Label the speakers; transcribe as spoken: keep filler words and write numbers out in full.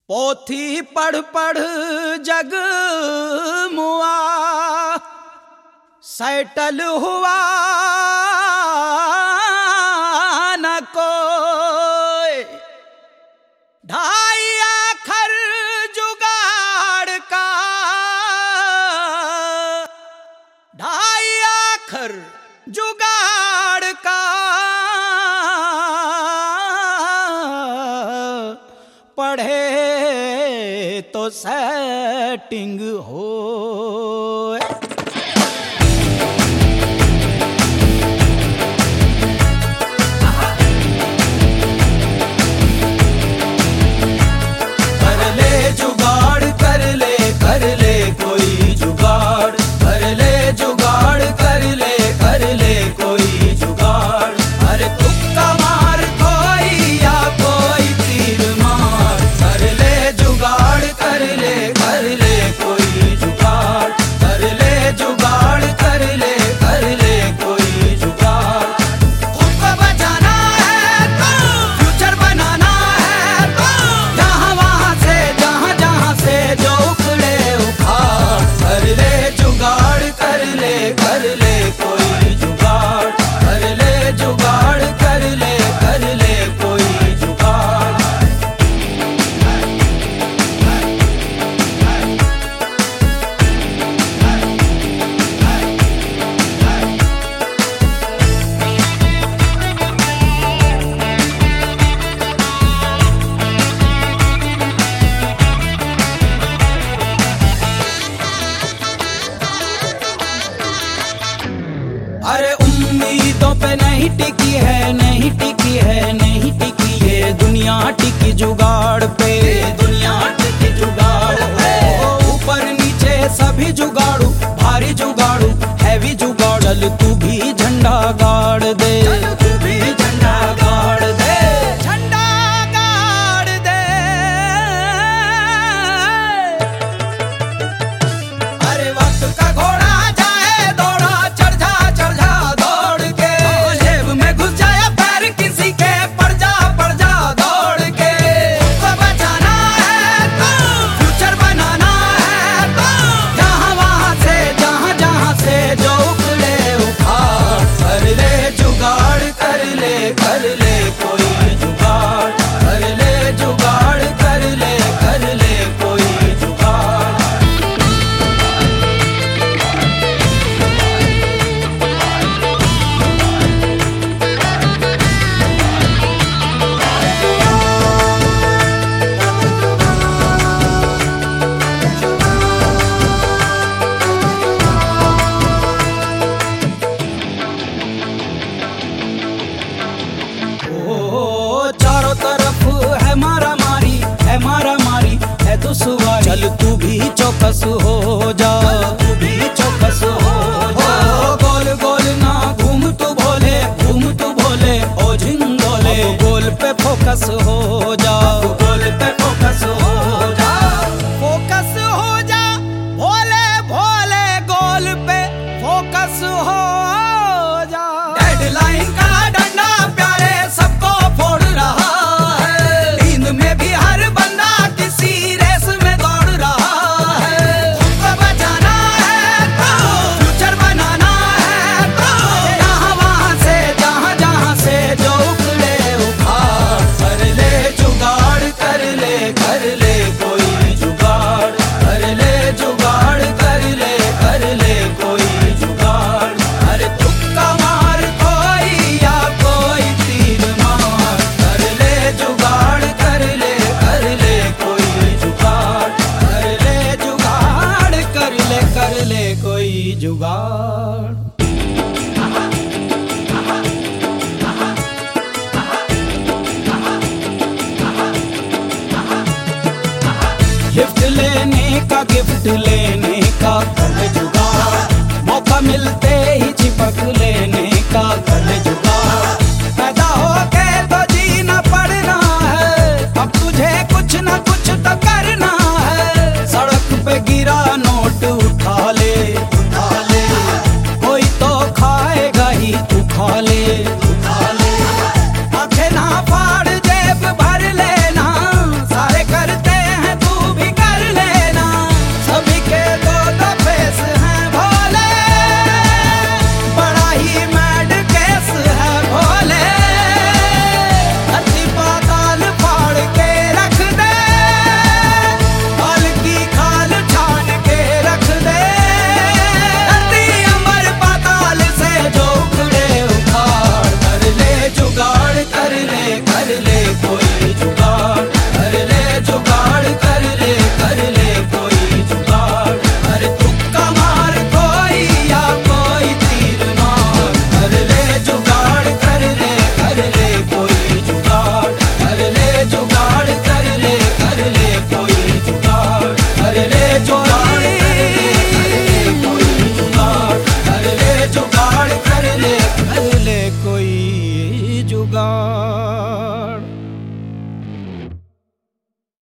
Speaker 1: पोथी पढ़ पढ़ जग मुआ, सैटल हुआ न कोई। ढाई आखर जुगाड़ का, ढाई आखर जुगाड़ का, पढ़े तो सेटिंग हो। कर ले जुगाड़, कर ले कर ले कोई जुगाड़, कर ले जुगाड़, कर ले कर ले कोई जुगाड़। अरे तुक्का मार कोई या कोई तीर मार, कर ले जुगाड़, कर ले कर ले कोई जुगाड़, कर ले जुगाड़, कर ले कर ले कोई जुगाड़। खुद को बचाना है तो फ्यूचर बनाना है तो, जहाँ वहाँ से जहाँ जहाँ से जो उखड़े उखाड़। कर ले जुगाड़, कर ले कर ले कोई जुगाड़, कर ले जुगाड़, कर ले कर ले कोई जुगाड़। अरे उम्मीदों पे नहीं टिकी है, नहीं टिकी है, नहीं टिकी ये दुनिया, टिकी जुगाड़ पे, दुनिया टिकी जुगाड़ पे। ऊपर नीचे सभी जुगाड़ू, भारी जुगाड़ू, हैवी जुगाड़। चल तू भी झंडा गाड़ दे, तू भी झंडा गाड़ दे, झंडा गाड़ दे। अरे वक्त का घोड़ा जाए दौड़ा, चढ़ जा चढ़ जा दौड़ के, जेब में घुस जाए पैर किसी के, पड़ जा पड़ जा दौड़ के। को बचाना है तो फ्यूचर बनाना है तो, जहाँ वहाँ से जहाँ जहाँ से जो उखड़े उखाड़। कर ले जुगाड़, कर ले कर ले कोई जुगाड़, कर ले जुगाड़, कर ले कर ले कोई जुगाड़। ओ चारों तरफ है मारा मारी, है मारा मारी, है दुश्वारी। चल तू भी चौकस हो जा, तू भी चौकस हो जा। गोल गोल ना घूम तू भोले, घूम तू भोले, ओ झिंगोले। गोल पे फोकस हो जा, गोल पे फोकस हो जा, फोकस हो जा। भोले भोले गोल पे फोकस हो जा। डेडलाइन का डंडा प्यारे सबको फोड़ रहा है, नींद में भी हर बंदा किसी रेस में दौड़ रहा है। खुद को बचाना है तो फ्यूचर बनाना है तो, जहाँ वहाँ से जहाँ जहाँ से जो उखड़े उखाड़। कर ले जुगाड़, कर ले कर ले कोई जुगाड़, कर ले जुगाड़, कर ले कर ले कोई जुगाड़। अरे तुक्का मार कोई या कोई तीर मार, कर ले जुगाड़, कर ले कर ले कोई जुगाड़, कर ले जुगाड़, कर ले कर ले कोई जुगाड़। लिफ्ट लेने का, गिफ्ट लेने का कर जुगाड़, मौका मिलते ही चिपक लेने का कर